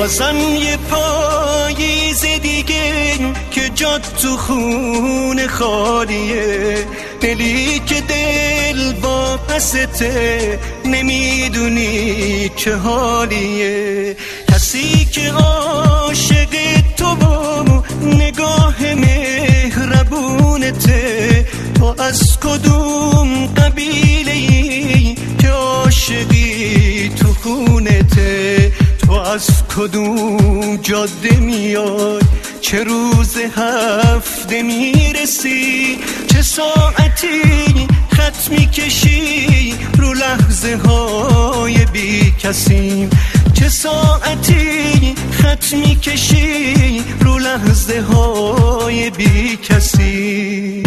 بازم یه پاییز دیگه که جات تو خون خالیه، دلی که دل با پسته نمیدونی چه حالیه. کسی که عاشق تو و نگاه مهربونته، تو از کدوم قبیله‌ای که عاشقی تو خونته؟ تو از کدوم جاده میای، چه روز هفته میرسی، چه ساعتی خط میکشی رو لحظه های بی کسیم، چه ساعتی خط میکشی رو لحظه های بی کسی.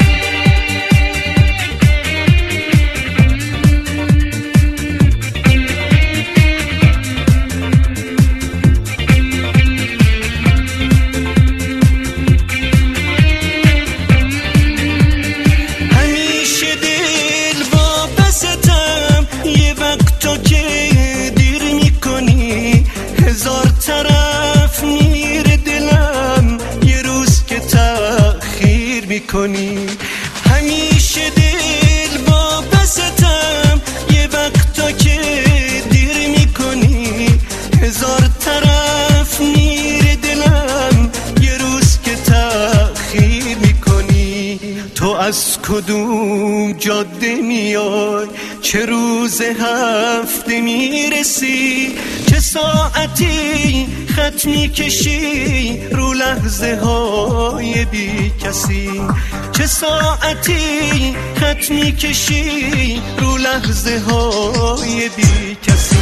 هزار طرف میره دلم یه روز که تأخیر میکنی، همیشه دل با بستم یه وقتا که دیر میکنی. هزار طرف میره دلم یه روز که تأخیر میکنی. تو از کدوم جاده میای، چه روز هفته میرسی، چه ساعتی خط میکشی رو لحظه های بی کسی، چه ساعتی خط میکشی رو لحظه های بی کسی.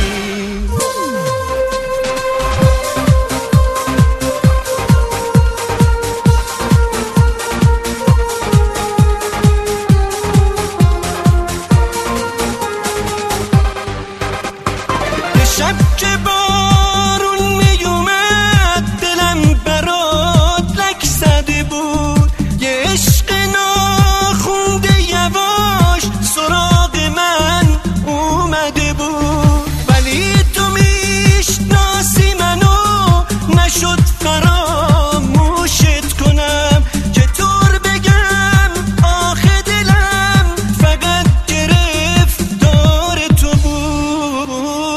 شب که بارون می اومد دلم برات لک زده بود، یه عشق ناخونده یواش سراغ من اومده بود، ولی تو میشناسی منو نشد فراموشت کنم. چطور بگم آخه دلم فقط گرفتار تو بود.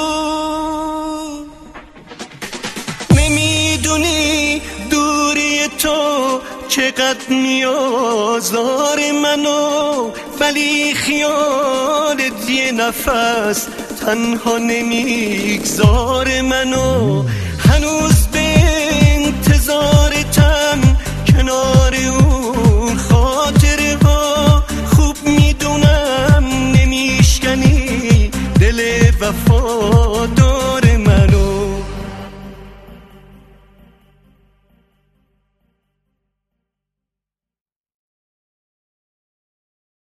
نمیدونی دوری تو چقدر میازار منو، ولی خیالت یه نفس تنها نمیگذار منو. هنوز